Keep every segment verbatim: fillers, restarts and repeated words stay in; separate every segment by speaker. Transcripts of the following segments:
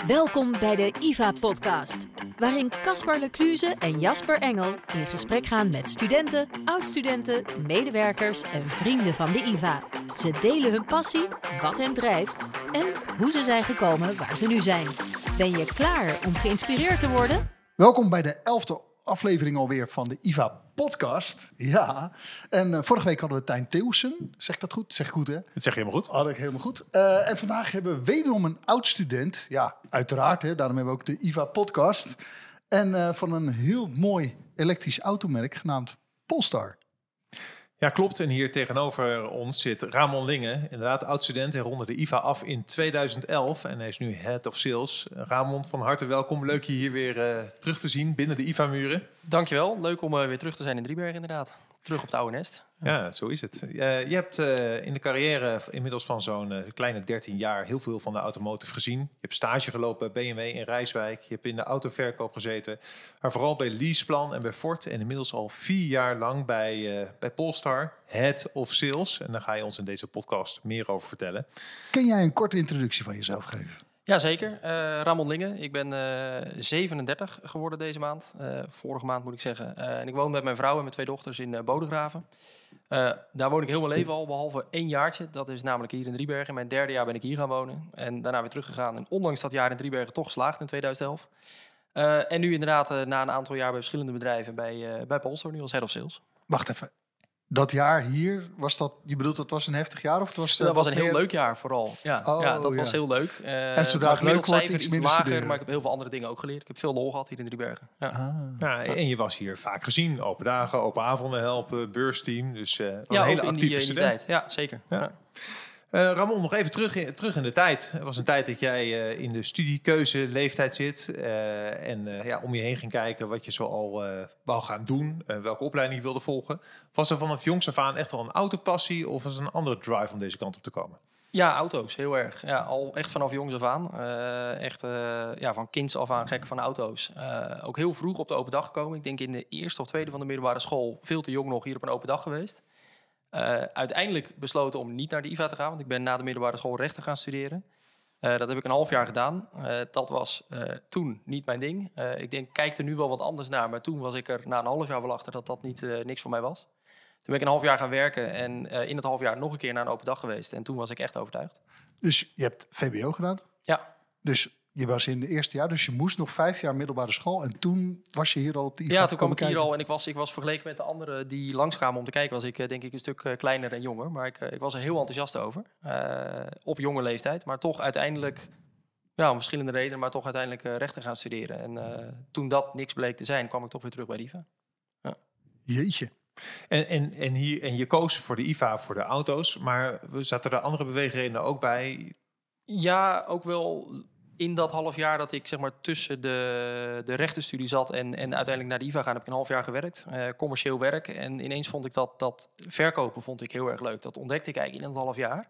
Speaker 1: Welkom bij de I V A-podcast, waarin Caspar Lecluze en Jasper Engel in gesprek gaan met studenten, oud-studenten, medewerkers en vrienden van de I V A. Ze delen hun passie, wat hen drijft en hoe ze zijn gekomen waar ze nu zijn. Ben je klaar om geïnspireerd te worden?
Speaker 2: Welkom bij de elfde aflevering alweer van de I V A-podcast. Ja, en uh, vorige week hadden we Tijn Theeuwsen. Zeg dat goed? Zeg ik goed, hè?
Speaker 3: Dat zeg je helemaal goed.
Speaker 2: Had ik helemaal goed. Uh, en vandaag hebben we wederom een oud-student. Ja, uiteraard, hè, daarom hebben we ook de I V A-podcast. En uh, van een heel mooi elektrisch automerk genaamd Polestar.
Speaker 3: Ja, klopt. En hier tegenover ons zit Ramon Linge, inderdaad oud-student. Hij ronde de I V A af in tweeduizend elf en hij is nu Head of Sales. Ramon, van harte welkom. Leuk je hier weer uh, terug te zien binnen de I V A-muren.
Speaker 4: Dankjewel. Leuk om uh, weer terug te zijn in Driebergen inderdaad. Terug op het oude nest.
Speaker 3: Ja, zo is het. Uh, je hebt uh, in de carrière inmiddels van zo'n uh, kleine dertien jaar heel veel van de automotive gezien. Je hebt stage gelopen bij B M W in Rijswijk. Je hebt in de autoverkoop gezeten. Maar vooral bij Leaseplan en bij Ford. En inmiddels al vier jaar lang bij, uh, bij Polestar, Head of Sales. En daar ga je ons in deze podcast meer over vertellen.
Speaker 2: Kun jij een korte introductie van jezelf geven?
Speaker 4: Jazeker. Uh, Ramon Linge. Ik ben uh, zevenendertig geworden deze maand. Uh, vorige maand moet ik zeggen. Uh, en ik woon met mijn vrouw en mijn twee dochters in uh, Bodegraven. Uh, daar woon ik heel mijn leven al, behalve één jaartje. Dat is namelijk hier in Driebergen. Mijn derde jaar ben ik hier gaan wonen. En daarna weer teruggegaan. En ondanks dat jaar in Driebergen toch geslaagd in tweeduizend elf. Uh, en nu inderdaad uh, na een aantal jaar bij verschillende bedrijven bij, uh, bij Polestar, nu als Head of Sales.
Speaker 2: Wacht even. Dat jaar hier, was dat, je bedoelt dat was een heftig jaar? Of het was, uh,
Speaker 4: dat was een
Speaker 2: meer...
Speaker 4: heel leuk jaar vooral. Ja,
Speaker 2: oh,
Speaker 4: ja dat
Speaker 2: ja.
Speaker 4: was heel leuk. Uh,
Speaker 2: en zodra het leuk wordt, iets, iets minder
Speaker 4: lager,
Speaker 2: studeren.
Speaker 4: maar ik heb heel veel andere dingen ook geleerd. Ik heb veel lol gehad hier in Driebergen. Ja.
Speaker 2: Ah.
Speaker 3: Ja, en je was hier vaak gezien. Open dagen, open avonden helpen, beursteam. Dus uh,
Speaker 4: ja,
Speaker 3: een hele
Speaker 4: in
Speaker 3: actieve
Speaker 4: die,
Speaker 3: student.
Speaker 4: in die tijd. Ja, zeker. Ja.
Speaker 3: Ja. Uh, Ramon, nog even terug in, terug in de tijd. Het was een tijd dat jij uh, in de studiekeuze leeftijd zit. Uh, en uh, ja, om je heen ging kijken wat je zo al uh, wou gaan doen. Uh, welke opleiding je wilde volgen. Was er vanaf jongs af aan echt al een autopassie? Of was er een andere drive om deze kant op te komen?
Speaker 4: Ja, auto's, heel erg. Ja, al echt vanaf jongs af aan. Uh, echt uh, ja, van kinds af aan gek van auto's. Uh, ook heel vroeg op de open dag gekomen. Ik denk in de eerste of tweede van de middelbare school. Veel te jong nog hier op een open dag geweest. Uh, uiteindelijk besloten om niet naar de I V A te gaan. Want ik ben na de middelbare school rechten gaan studeren. Uh, dat heb ik een half jaar gedaan. Uh, dat was uh, toen niet mijn ding. Uh, ik denk, kijk er nu wel wat anders naar. Maar toen was ik er na een half jaar wel achter dat dat niet, uh, niks voor mij was. Toen ben ik een half jaar gaan werken. En uh, in het half jaar nog een keer naar een open dag geweest. En toen was ik echt overtuigd.
Speaker 2: Dus je hebt V B O gedaan?
Speaker 4: Ja.
Speaker 2: Dus je was in het eerste jaar, dus je moest nog vijf jaar middelbare school. En toen was je hier al op de I V A.
Speaker 4: Ja, toen kwam ik
Speaker 2: kijken.
Speaker 4: hier al en ik was, ik was vergeleken met de anderen die langskwamen om te kijken, was ik uh, denk ik een stuk uh, kleiner en jonger. Maar ik, uh, ik was er heel enthousiast over. Uh, op jonge leeftijd. Maar toch uiteindelijk, ja, om verschillende redenen, maar toch uiteindelijk uh, rechten gaan studeren. En uh, toen dat niks bleek te zijn, kwam ik toch weer terug bij de I V A. Ja.
Speaker 2: Jeetje.
Speaker 3: En, en, en, hier, en je koos voor de I V A voor de auto's. Maar zaten er andere beweegredenen ook bij?
Speaker 4: Ja, ook wel in dat half jaar dat ik zeg maar tussen de, de rechtenstudie zat en, en uiteindelijk naar de I V A gaan, heb ik een half jaar gewerkt. Uh, commercieel werk. En ineens vond ik dat, dat verkopen vond ik heel erg leuk. Dat ontdekte ik eigenlijk in dat half jaar.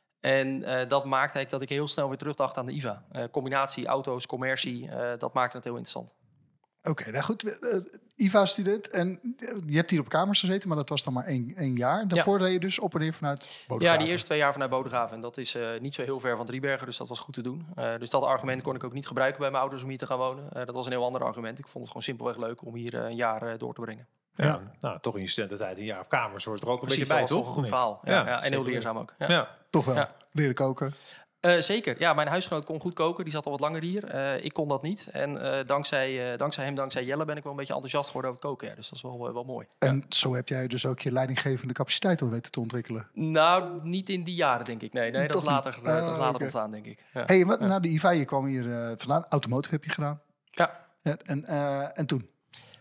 Speaker 4: En uh, dat maakte eigenlijk dat ik heel snel weer terugdacht aan de I V A. Uh, combinatie auto's, commercie, uh, dat maakte het heel interessant.
Speaker 2: Oké, okay, nou goed. Uh, I V A-student. En je hebt hier op kamers gezeten, maar dat was dan maar één, één jaar. Daarvoor ja. reed je dus op en neer vanuit Bodegraven.
Speaker 4: Ja, die eerste twee jaar vanuit Bodegraven. En dat is uh, niet zo heel ver van Driebergen, dus dat was goed te doen. Uh, dus dat argument kon ik ook niet gebruiken bij mijn ouders om hier te gaan wonen. Uh, dat was een heel ander argument. Ik vond het gewoon simpelweg leuk om hier uh, een jaar uh, door te brengen.
Speaker 3: Ja, ja. Nou, toch in je studententijd een jaar op kamers hoort er ook een
Speaker 4: Precies,
Speaker 3: beetje bij, toch?
Speaker 4: Toch een goed verhaal. Ja, ja, ja, en heel leerzaam ook. Ja.
Speaker 3: Ja.
Speaker 2: Toch wel.
Speaker 4: Ja.
Speaker 2: Leren koken.
Speaker 4: Uh, zeker. Ja, mijn huisgenoot kon goed koken. Die zat al wat langer hier. Uh, ik kon dat niet. En uh, dankzij, uh, dankzij hem, dankzij Jelle, ben ik wel een beetje enthousiast geworden over het koken. Ja, dus dat is wel, uh, wel mooi.
Speaker 2: En
Speaker 4: ja.
Speaker 2: zo heb jij dus ook je leidinggevende capaciteit al weten te ontwikkelen?
Speaker 4: Nou, niet in die jaren, denk ik. Nee, nee dat, is later, uh, uh, dat is later okay. ontstaan, denk ik. Ja.
Speaker 2: Hey, wat,
Speaker 4: ja.
Speaker 2: na de I V A, je kwam hier uh, vandaan. Automotive heb je gedaan.
Speaker 4: Ja.
Speaker 2: ja en, uh, en toen?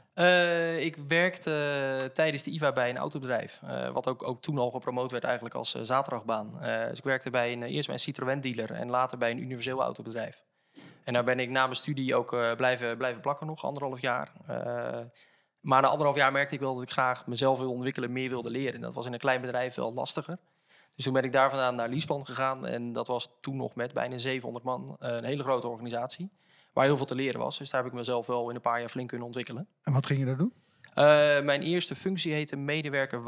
Speaker 4: Uh, ik werkte uh, tijdens de I V A bij een autobedrijf. Uh, wat ook, ook toen al gepromoot werd eigenlijk als uh, zaterdagbaan. Uh, dus ik werkte bij een, uh, eerst bij een Citroën dealer en later bij een universeel autobedrijf. En daar ben ik na mijn studie ook uh, blijven, blijven plakken nog, anderhalf jaar. Uh, maar na anderhalf jaar merkte ik wel dat ik graag mezelf wilde ontwikkelen, meer wilde leren. En dat was in een klein bedrijf wel lastiger. Dus toen ben ik daar vandaan naar Leaseplan gegaan. En dat was toen nog met bijna zevenhonderd man, uh, een hele grote organisatie. Waar heel veel te leren was. Dus daar heb ik mezelf wel in een paar jaar flink kunnen ontwikkelen.
Speaker 2: En wat ging je daar doen?
Speaker 4: Uh, mijn eerste functie heette medewerker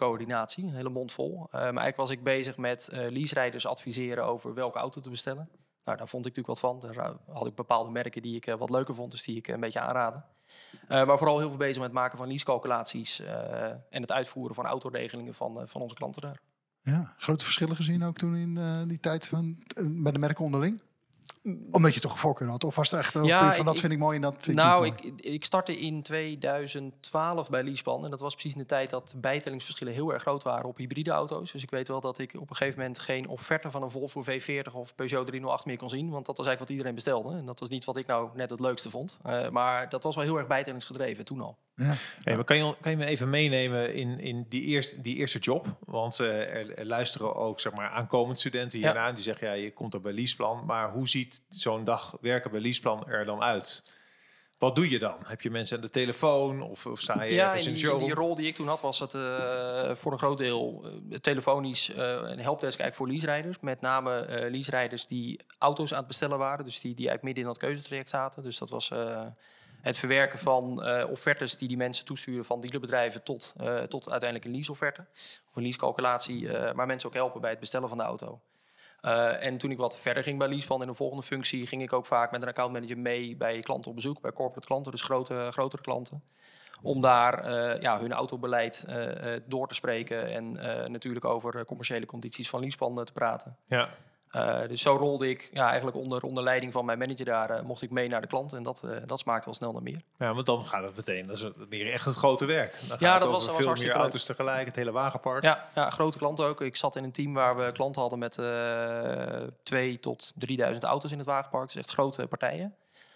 Speaker 4: wagenparkcoördinatie. Een hele mond vol. Uh, maar eigenlijk was ik bezig met uh, leaserijders adviseren over welke auto te bestellen. Nou, daar vond ik natuurlijk wat van. Daar had ik bepaalde merken die ik uh, wat leuker vond, dus die ik uh, een beetje aanraden. Uh, maar vooral heel veel bezig met het maken van leasecalculaties uh, en het uitvoeren van autoregelingen van, uh, van onze klanten daar.
Speaker 2: Ja, grote verschillen gezien ook toen in uh, die tijd van, uh, bij de merken onderling? Omdat je toch een voorkeur had? Of was het echt
Speaker 4: ja,
Speaker 2: van dat
Speaker 4: ik,
Speaker 2: vind ik mooi en dat vind
Speaker 4: nou,
Speaker 2: ik niet mooi?
Speaker 4: Nou, ik, ik startte in tweeduizend twaalf bij Leaseplan. En dat was precies in de tijd dat bijtellingsverschillen heel erg groot waren op hybride auto's. Dus ik weet wel dat ik op een gegeven moment geen offerte van een Volvo V veertig of Peugeot driehonderdacht meer kon zien. Want dat was eigenlijk wat iedereen bestelde. En dat was niet wat ik nou net het leukste vond. Uh, maar dat was wel heel erg bijtellingsgedreven toen al.
Speaker 2: Ja.
Speaker 3: Hey, maar kan, je, kan je me even meenemen in, in die, eerste, die eerste job? Want uh, er, er luisteren ook zeg maar, aankomend studenten hierna. Ja. Die zeggen, ja, je komt er bij Leaseplan. Maar hoe ziet zo'n dag werken bij Leaseplan er dan uit? Wat doe je dan? Heb je mensen aan de telefoon of, of sta je
Speaker 4: ja,
Speaker 3: ergens in de show?
Speaker 4: Ja, die rol die ik toen had was het uh, voor een groot deel uh, telefonisch uh, een helpdesk eigenlijk voor leaserijders. Met name uh, leaserijders die auto's aan het bestellen waren. Dus die, die eigenlijk midden in dat keuzetraject zaten. Dus dat was... Uh, Het verwerken van uh, offertes die die mensen toesturen van dealerbedrijven tot, uh, tot uiteindelijk een leaseofferte. Of een leasecalculatie, uh, maar mensen ook helpen bij het bestellen van de auto. Uh, en toen ik wat verder ging bij Leaseplan in een volgende functie, ging ik ook vaak met een accountmanager mee bij klanten op bezoek, bij corporate klanten, dus grote, grotere klanten. Om daar uh, ja, hun autobeleid uh, door te spreken en uh, natuurlijk over commerciële condities van Leaseplan uh, te praten.
Speaker 3: Ja.
Speaker 4: Uh, dus zo rolde ik ja, eigenlijk onder, onder leiding van mijn manager daar, uh, mocht ik mee naar de klant. En dat, uh, dat smaakte wel snel naar meer.
Speaker 3: Ja, want dan gaat het meteen, dat is meer echt het grote werk. Dan gaat
Speaker 4: ja,
Speaker 3: het
Speaker 4: dat
Speaker 3: over
Speaker 4: was,
Speaker 3: veel
Speaker 4: was
Speaker 3: meer
Speaker 4: leuk.
Speaker 3: auto's tegelijk, het hele wagenpark.
Speaker 4: Ja, ja, grote klanten ook. Ik zat in een team waar we klanten hadden met uh, twee tot drieduizend auto's in het wagenpark. Dus echt grote partijen.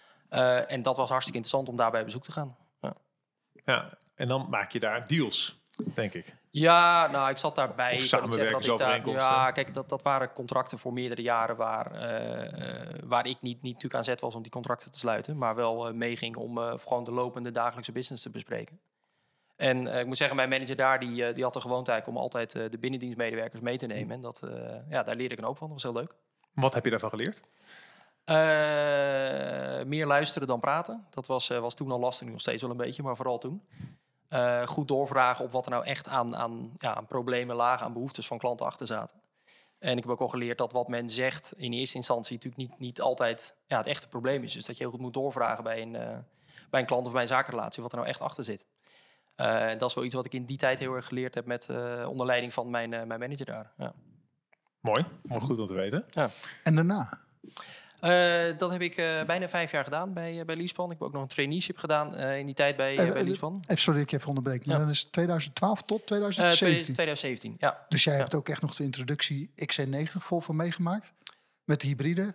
Speaker 4: Uh, en dat was hartstikke interessant om daarbij op bezoek te gaan. Ja.
Speaker 3: Ja, en dan maak je daar deals, denk ik.
Speaker 4: Ja, nou, ik zat daarbij.
Speaker 3: Of
Speaker 4: ik kan niet zeggen dat ik daar, ja, kijk, dat, dat waren contracten voor meerdere jaren waar, uh, waar ik niet, niet natuurlijk aan zet was om die contracten te sluiten, maar wel uh, meeging om uh, gewoon de lopende dagelijkse business te bespreken. En uh, ik moet zeggen, mijn manager daar, die, uh, die had de gewoonte eigenlijk om altijd uh, de binnendienstmedewerkers mee te nemen. En dat, uh, ja, daar leerde ik een hoop van. Dat was heel leuk.
Speaker 3: Wat heb je daarvan geleerd?
Speaker 4: Uh, meer luisteren dan praten. Dat was, uh, was toen al lastig, nu nog steeds wel een beetje, maar vooral toen. Uh, goed doorvragen op wat er nou echt aan, aan, ja, aan problemen lagen, aan behoeftes van klanten achter zaten. En ik heb ook al geleerd dat wat men zegt in eerste instantie natuurlijk niet, niet altijd ja, het echte probleem is. Dus dat je heel goed moet doorvragen bij een, uh, bij een klant of bij een zakenrelatie wat er nou echt achter zit. Uh, en dat is wel iets wat ik in die tijd heel erg geleerd heb met uh, onder leiding van mijn, uh, mijn manager daar. Ja.
Speaker 3: Mooi, mooi goed om te weten.
Speaker 4: Ja.
Speaker 2: En daarna?
Speaker 4: Uh, dat heb ik uh, bijna vijf jaar gedaan bij, uh, bij Leaseplan. Ik heb ook nog een traineeship gedaan uh, in die tijd bij, uh, bij Leaseplan.
Speaker 2: Even sorry dat ik je even onderbreek. Maar
Speaker 4: ja.
Speaker 2: dan is het tweeduizend twaalf tot tweeduizend zeventien?
Speaker 4: Uh, tweeduizend zeventien, ja.
Speaker 2: Dus jij
Speaker 4: ja.
Speaker 2: hebt ook echt nog de introductie X C negentig Volvo meegemaakt? Met de hybride?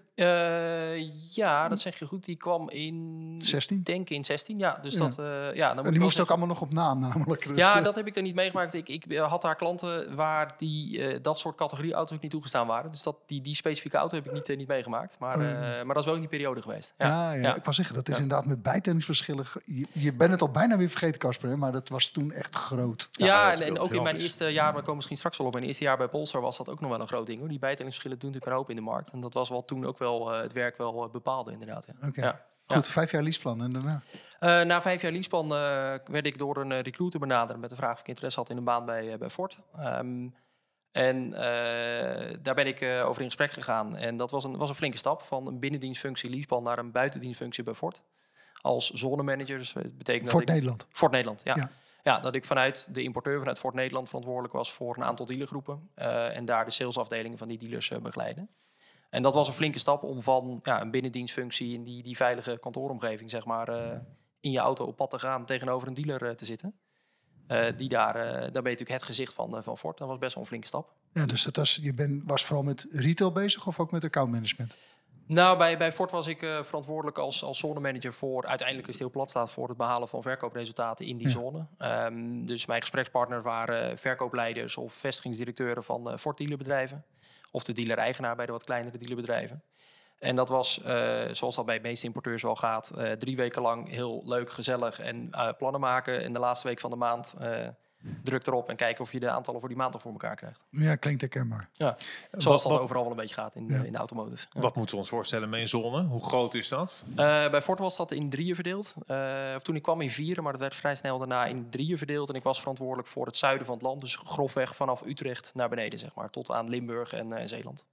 Speaker 4: Uh, ja, dat zeg je goed. Die kwam in...
Speaker 2: zestien?
Speaker 4: Denk in zestien, ja. Dus
Speaker 2: ja.
Speaker 4: dat... Uh, ja, dan moet
Speaker 2: en die moest ook allemaal nog op naam namelijk. Dus,
Speaker 4: ja,
Speaker 2: uh,
Speaker 4: dat heb ik er niet meegemaakt. Ik, ik had daar klanten waar die, uh, dat soort categorie auto's ook niet toegestaan waren. Dus dat, die, die specifieke auto heb ik niet, uh, niet meegemaakt. Maar, uh, uh, maar dat is wel in die periode geweest. Ja,
Speaker 2: ja, ja. ja. Ik wou zeggen, dat is ja. inderdaad met bijtellingsverschillen. Je, je bent het al bijna weer vergeten, Casper. Maar dat was toen echt groot.
Speaker 4: Ja, ja en, en ook
Speaker 3: heel
Speaker 4: in mijn
Speaker 3: anders.
Speaker 4: eerste jaar, we komen misschien straks wel op. Mijn eerste jaar bij Polestar was dat ook nog wel een groot ding. Hoor. Die bijtellingsverschillen doen natuurlijk een hoop in de markt. En dat was wat toen ook wel uh, het werk wel uh, bepaalde, inderdaad. Ja.
Speaker 2: Oké. Okay.
Speaker 4: Ja.
Speaker 2: Goed,
Speaker 4: ja.
Speaker 2: vijf jaar Leaseplan en daarna?
Speaker 4: Uh, na vijf jaar Leaseplan uh, werd ik door een uh, recruiter benaderd met de vraag of ik interesse had in een baan bij, uh, bij Ford. Um, en uh, daar ben ik uh, over in gesprek gegaan. En dat was een, was een flinke stap van een binnendienstfunctie Leaseplan naar een buitendienstfunctie bij Ford. Als zonemanager. Dus dat betekent
Speaker 2: Ford
Speaker 4: dat ik,
Speaker 2: Nederland?
Speaker 4: Ford Nederland, ja.
Speaker 2: ja.
Speaker 4: Ja, dat ik vanuit de importeur, vanuit Ford Nederland verantwoordelijk was voor een aantal dealergroepen. Uh, en daar de salesafdelingen van die dealers uh, begeleiden. En dat was een flinke stap om van ja, een binnendienstfunctie in die, die veilige kantooromgeving, zeg maar, uh, in je auto op pad te gaan tegenover een dealer uh, te zitten. Uh, die daar, uh, daar ben je natuurlijk het gezicht van, uh, van Ford. Dat was best wel een flinke stap.
Speaker 2: Ja, dus dat was, je ben, was vooral met retail bezig of ook met accountmanagement?
Speaker 4: Nou, bij, bij Ford was ik uh, verantwoordelijk als, als zonemanager voor, uiteindelijk is het heel plat staat, voor het behalen van verkoopresultaten in die ja. zone. Um, dus mijn gesprekspartner waren verkoopleiders of vestigingsdirecteuren van uh, Ford dealerbedrijven. Of de dealer-eigenaar bij de wat kleinere dealerbedrijven. En dat was, uh, zoals dat bij de meeste importeurs wel gaat, uh, drie weken lang heel leuk, gezellig en uh, plannen maken. En de laatste week van de maand uh, druk erop en kijken of je de aantallen voor die maand nog voor elkaar krijgt.
Speaker 2: Ja, klinkt herkenbaar.
Speaker 4: Ja, zoals
Speaker 3: wat,
Speaker 4: dat
Speaker 3: wat,
Speaker 4: overal wel een beetje gaat in, ja. in de automotive. Ja.
Speaker 3: Wat moeten we ons voorstellen met een zone? Hoe groot is dat?
Speaker 4: Uh, bij Ford was dat in drieën verdeeld. Uh, of toen ik kwam in vieren, maar dat werd vrij snel daarna in drieën verdeeld. En ik was verantwoordelijk voor het zuiden van het land. Dus grofweg vanaf Utrecht naar beneden, zeg maar. Tot aan Limburg en uh, Zeeland.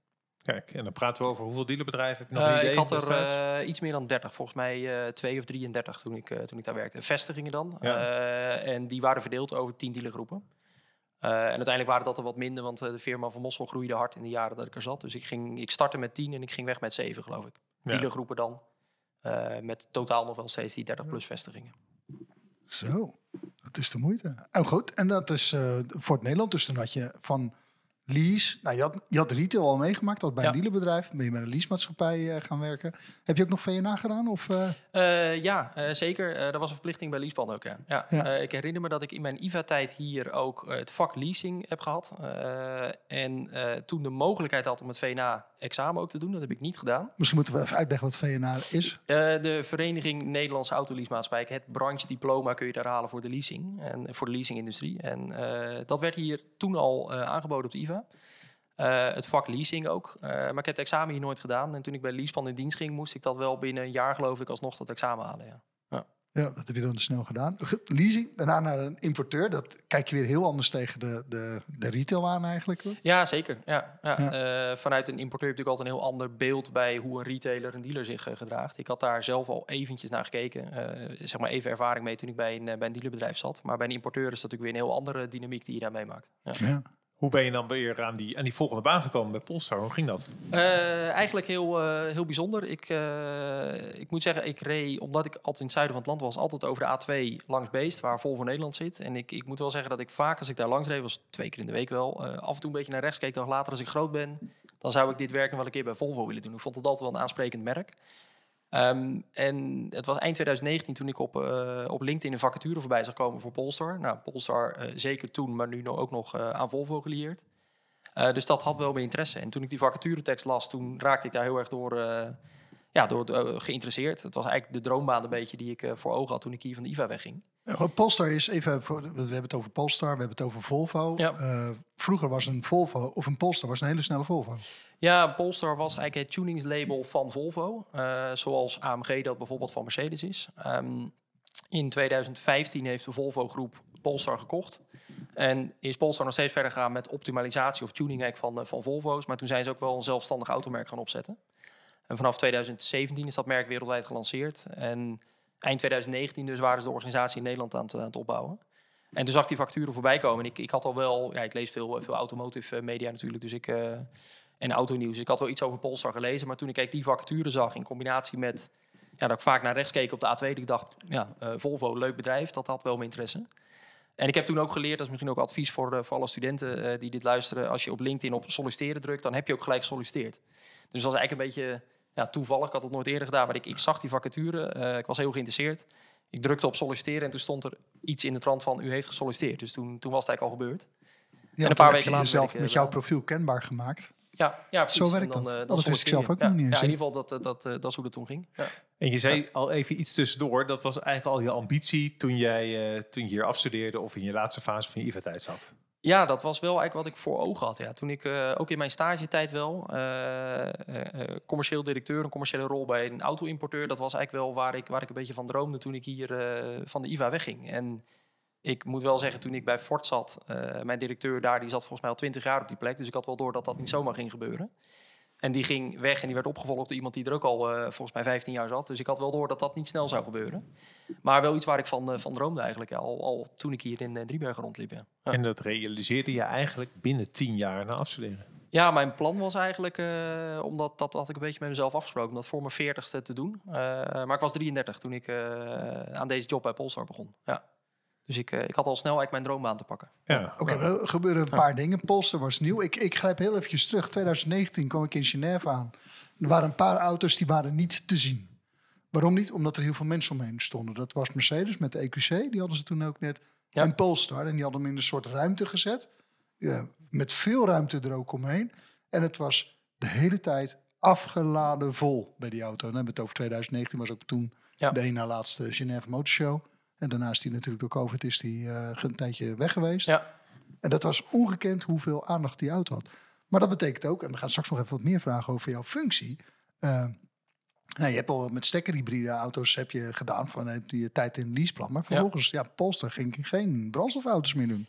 Speaker 3: Kijk, en dan praten we over hoeveel dealerbedrijven heb je nog een
Speaker 4: Uh,
Speaker 3: idee?
Speaker 4: ik had er
Speaker 3: destijds?
Speaker 4: uh, iets meer dan dertig, volgens mij uh, twee of drieëndertig toen ik, uh, toen ik daar werkte. Vestigingen dan.
Speaker 3: Ja.
Speaker 4: Uh, en die waren verdeeld over tien dealergroepen. Uh, en uiteindelijk waren dat er wat minder, want uh, de firma van Mossel groeide hard in de jaren dat ik er zat. Dus ik, ging, ik startte met tien en ik ging weg met zeven, geloof ik.
Speaker 3: Ja.
Speaker 4: Dealergroepen dan. Uh, met totaal nog wel steeds die dertig plus vestigingen.
Speaker 2: Zo, dat is de moeite. Oh, goed, en dat is uh, voor het Nederland. Dus toen had je van lease... Nou, je had, je had retail al meegemaakt, dat bij
Speaker 4: Ja.
Speaker 2: een dealerbedrijf. Ben je bij een leasemaatschappij uh, gaan werken. Heb je ook nog V N A gedaan? Of, uh...
Speaker 4: Uh, ja, uh, zeker. Uh, er was een verplichting bij Leaseplan ook. Ja. Ja.
Speaker 2: Ja.
Speaker 4: Uh, ik herinner me dat ik in mijn I V A-tijd hier ook uh, het vak leasing heb gehad. Uh, en uh, toen de mogelijkheid had om het V N A-examen ook te doen. Dat heb ik niet gedaan.
Speaker 2: Misschien moeten we even uitleggen wat V N A is.
Speaker 4: Uh, de Vereniging Nederlandse Autoleasemaatschappij. Het branchediploma kun je daar halen voor de leasing. En voor de leasingindustrie. En uh, dat werd hier toen al uh, aangeboden op de I V A. Uh, het vak leasing ook. Uh, maar ik heb het examen hier nooit gedaan. En toen ik bij Leaseplan in dienst ging, moest ik dat wel binnen een jaar, geloof ik, alsnog dat examen halen. Ja. Ja.
Speaker 2: Ja, dat heb je dan snel gedaan. Leasing, daarna naar een importeur. Dat kijk je weer heel anders tegen de, de, de retail aan eigenlijk. Hoor.
Speaker 4: Ja, zeker. Ja, ja.
Speaker 2: Ja.
Speaker 4: Uh, vanuit een importeur heb je natuurlijk altijd een heel ander beeld bij hoe een retailer en dealer zich uh, gedraagt. Ik had daar zelf al eventjes naar gekeken. Uh, zeg maar even ervaring mee toen ik bij een, uh, bij een dealerbedrijf zat. Maar bij een importeur is dat natuurlijk weer een heel andere dynamiek die je daar meemaakt. Ja.
Speaker 2: Ja.
Speaker 3: Hoe ben je dan weer aan die, aan die volgende baan gekomen bij Polestar? Hoe ging dat?
Speaker 4: Uh, eigenlijk heel, uh, heel bijzonder. Ik, uh, ik moet zeggen, ik reed, omdat ik altijd in het zuiden van het land was, altijd over de A twee langs Beest, waar Volvo Nederland zit. En ik, ik moet wel zeggen dat ik vaak, als ik daar langs reed, was twee keer in de week wel, uh, af en toe een beetje naar rechts keek. Dan later, als ik groot ben, dan zou ik dit werk nog wel een keer bij Volvo willen doen. Ik vond het altijd wel een aansprekend merk. Um, en het was eind twintig negentien toen ik op, uh, op LinkedIn een vacature voorbij zag komen voor Polestar. Nou, Polestar uh, zeker toen, maar nu ook nog uh, aan Volvo gelieerd. Uh, dus dat had wel mijn interesse. En toen ik die vacaturetekst las, toen raakte ik daar heel erg door, uh, ja, door uh, geïnteresseerd. Het was eigenlijk de droombaan een beetje die ik uh, voor ogen had toen ik hier van de I V A wegging.
Speaker 2: Ja, Polestar is even, voor, we hebben het over Polestar, we hebben het over Volvo.
Speaker 4: Ja.
Speaker 2: Uh, vroeger was een Volvo, of een Polestar, was een hele snelle Volvo.
Speaker 4: Ja, Polestar was eigenlijk het tuningslabel van Volvo. Uh, zoals A M G dat bijvoorbeeld van Mercedes is. Um, in twintig vijftien heeft de Volvo-groep Polestar gekocht. En is Polestar nog steeds verder gegaan met optimalisatie of tuning van, van Volvo's. Maar toen zijn ze ook wel een zelfstandig automerk gaan opzetten. En vanaf twintig zeventien is dat merk wereldwijd gelanceerd. En eind twintig negentien dus waren ze de organisatie in Nederland aan het, aan het opbouwen. En toen zag ik die facturen voorbij komen. En ik, ik had al wel, ja, ik lees veel, veel automotive media natuurlijk. Dus ik... Uh, en autonieuws. Ik had wel iets over Polestar gelezen, maar toen ik die vacature zag in combinatie met ja, dat ik vaak naar rechts keek op de A twee, dat ik dacht, ja, uh, Volvo, leuk bedrijf, dat had wel mijn interesse. En ik heb toen ook geleerd, dat is misschien ook advies voor, uh, voor alle studenten uh, die dit luisteren, als je op LinkedIn op solliciteren drukt, dan heb je ook gelijk gesolliciteerd. Dus dat was eigenlijk een beetje ja, toevallig, ik had het nooit eerder gedaan, maar ik, ik zag die vacature, uh, ik was heel geïnteresseerd. Ik drukte op solliciteren en toen stond er iets in de trant van, u heeft gesolliciteerd. Dus toen, toen was het eigenlijk al gebeurd.
Speaker 2: Ja,
Speaker 4: en een paar weken
Speaker 2: je
Speaker 4: later
Speaker 2: jezelf
Speaker 4: ik,
Speaker 2: met jouw profiel kenbaar gemaakt.
Speaker 4: Ja, ja, precies.
Speaker 2: Zo werkt
Speaker 4: dan,
Speaker 2: dat.
Speaker 4: Uh,
Speaker 2: Dat wist ik zelf ook nog niet eens.
Speaker 4: Ja, in ieder geval, dat, dat, dat, dat is hoe dat toen ging. Ja.
Speaker 3: En je zei al even iets tussendoor. Dat was eigenlijk al je ambitie toen jij uh, toen je hier afstudeerde of in je laatste fase van je I V A-tijd zat.
Speaker 4: Ja, dat was wel eigenlijk wat ik voor ogen had. Ja. Toen ik uh, ook in mijn stagetijd wel uh, uh, commercieel directeur, een commerciële rol bij een auto-importeur. Dat was eigenlijk wel waar ik, waar ik een beetje van droomde toen ik hier uh, van de I V A wegging. En ik moet wel zeggen, toen ik bij Ford zat, uh, mijn directeur daar, die zat volgens mij al twintig jaar op die plek. Dus ik had wel door dat dat niet zomaar ging gebeuren. En die ging weg en die werd opgevolgd door iemand die er ook al uh, volgens mij vijftien jaar zat. Dus ik had wel door dat dat niet snel zou gebeuren. Maar wel iets waar ik van, uh, van droomde eigenlijk, ja, al, al toen ik hier in uh, Driebergen rondliep. Ja. Ja.
Speaker 3: En dat realiseerde je eigenlijk binnen tien jaar na afstuderen?
Speaker 4: Ja, mijn plan was eigenlijk, uh, omdat dat had ik een beetje met mezelf afgesproken, om dat voor mijn veertigste te doen. Uh, maar ik was drieëndertig toen ik uh, aan deze job bij Polestar begon. Ja. Dus ik, uh, ik had al snel eigenlijk mijn droombaan te pakken.
Speaker 3: Ja.
Speaker 2: Oké, okay, er gebeuren een paar ja. dingen. Polestar was nieuw. Ik, ik grijp heel eventjes terug. twintig negentien kwam ik in Genève aan. Er waren een paar auto's die waren niet te zien. Waarom niet? Omdat er heel veel mensen omheen stonden. Dat was Mercedes met de E Q C. Die hadden ze toen ook net. Ja. En Polestar. En die hadden hem in een soort ruimte gezet. Ja, met veel ruimte er ook omheen. En het was de hele tijd afgeladen vol bij die auto. Dan hebben we het over twintig negentien. Was ook toen ja. de een na laatste Genève Motor Show. En daarna is die natuurlijk door COVID is die, uh, een tijdje weg geweest.
Speaker 4: Ja.
Speaker 2: En dat was ongekend hoeveel aandacht die auto had. Maar dat betekent ook, en we gaan straks nog even wat meer vragen over jouw functie. Uh, nou, je hebt al met stekkerhybride auto's heb je gedaan vanuit die tijd in het leaseplan. Maar vervolgens, ja, ja Polestar ging geen brandstofauto's meer doen.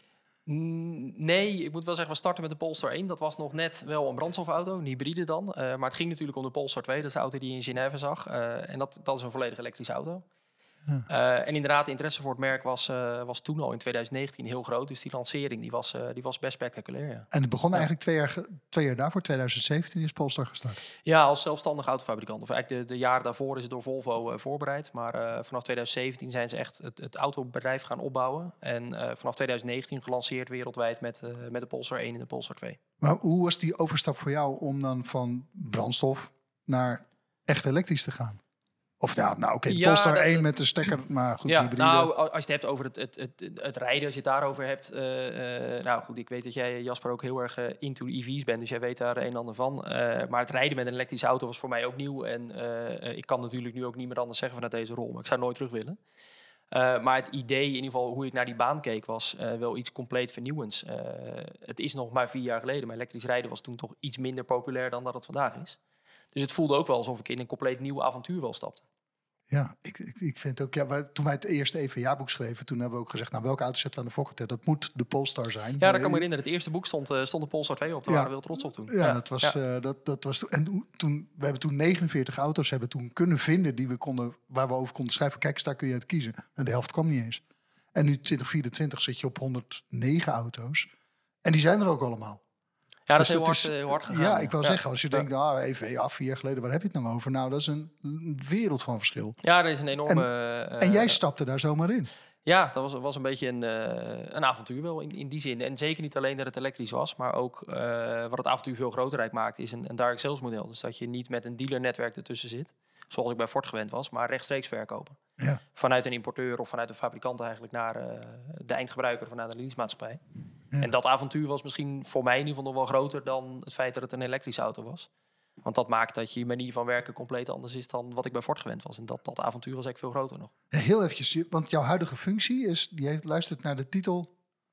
Speaker 4: Nee, ik moet wel zeggen, we starten met de Polestar één. Dat was nog net wel een brandstofauto, een hybride dan. Uh, maar het ging natuurlijk om de Polestar twee. Dat is de auto die je in Genève zag. Uh, en dat, dat is een volledig elektrische auto. Ja. Uh, en inderdaad, de interesse voor het merk was, uh, was toen al in twintig negentien heel groot. Dus die lancering die was, uh, die was best spectaculair. Ja.
Speaker 2: En het begon
Speaker 4: ja.
Speaker 2: eigenlijk twee jaar, twee jaar daarvoor, twintig zeventien, is Polestar gestart?
Speaker 4: Ja, als zelfstandig autofabrikant. Of eigenlijk de, de jaren daarvoor is het door Volvo uh, voorbereid. Maar uh, vanaf twintig zeventien zijn ze echt het, het autobedrijf gaan opbouwen. En uh, vanaf twintig negentien gelanceerd wereldwijd met, uh, met de Polestar één en de Polestar twee.
Speaker 2: Maar hoe was die overstap voor jou om dan van brandstof naar echt elektrisch te gaan? Of ja, nou oké, okay, de ja, Polestar één dat, met de stekker, maar goed,
Speaker 4: ja,
Speaker 2: hybride.
Speaker 4: Nou, als je het hebt over het, het, het, het rijden, als je het daarover hebt. Uh, uh, nou goed, ik weet dat jij, Jasper, ook heel erg uh, into E V's bent. Dus jij weet daar een en ander van. Uh, maar het rijden met een elektrische auto was voor mij ook nieuw. En uh, ik kan natuurlijk nu ook niet meer anders zeggen vanuit deze rol. Maar ik zou nooit terug willen. Uh, maar het idee, in ieder geval hoe ik naar die baan keek, was uh, wel iets compleet vernieuwends. Uh, het is nog maar vier jaar geleden. Maar elektrisch rijden was toen toch iets minder populair dan dat het vandaag is. Dus het voelde ook wel alsof ik in een compleet nieuw avontuur wel stapte.
Speaker 2: Ja, ik, ik, ik vind ook, ja, wij, toen wij het eerste E V jaarboek schreven, toen hebben we ook gezegd, nou, welke auto zetten we aan de voorkant? Dat moet de Polestar zijn.
Speaker 4: Ja, dat kan me herinneren. Het eerste boek stond, uh, stond de Polestar twee op. Daar ja. waren we heel trots op toen.
Speaker 2: Ja, ja. dat was, ja. Uh, dat, dat was en toen, we hebben toen negenenveertig auto's hebben toen kunnen vinden die we konden, waar we over konden schrijven. Kijk, daar kun je uit kiezen. En de helft kwam niet eens. En nu twintig vierentwintig zit je op honderdnegen auto's. En die zijn er ook allemaal.
Speaker 4: Ja, dat
Speaker 2: dus
Speaker 4: is heel hard,
Speaker 2: is,
Speaker 4: heel hard gegaan.
Speaker 2: Ja, ik wil
Speaker 4: ja.
Speaker 2: zeggen, als je
Speaker 4: ja.
Speaker 2: denkt, nou, even ja, vier jaar geleden, waar heb je het nou over? Nou, dat is een wereld van verschil.
Speaker 4: Ja, er is een enorme...
Speaker 2: En,
Speaker 4: uh,
Speaker 2: en jij stapte daar zomaar in.
Speaker 4: Ja, dat was, was een beetje een, uh, een avontuur wel in, in die zin. En zeker niet alleen dat het elektrisch was, maar ook uh, wat het avontuur veel groter uitmaakt, is een, een direct sales model. Dus dat je niet met een dealernetwerk ertussen zit, zoals ik bij Ford gewend was, maar rechtstreeks verkopen.
Speaker 2: Ja.
Speaker 4: Vanuit een importeur of vanuit een fabrikant eigenlijk naar uh, de eindgebruiker of naar de leasemaatschappij. Ja. En dat avontuur was misschien voor mij in ieder geval nog wel groter dan het feit dat het een elektrische auto was. Want dat maakt dat je manier van werken compleet anders is dan wat ik bij Ford gewend was. En dat, dat avontuur was eigenlijk veel groter nog.
Speaker 2: Ja, heel eventjes, want jouw huidige functie is, die heeft luistert naar de titel...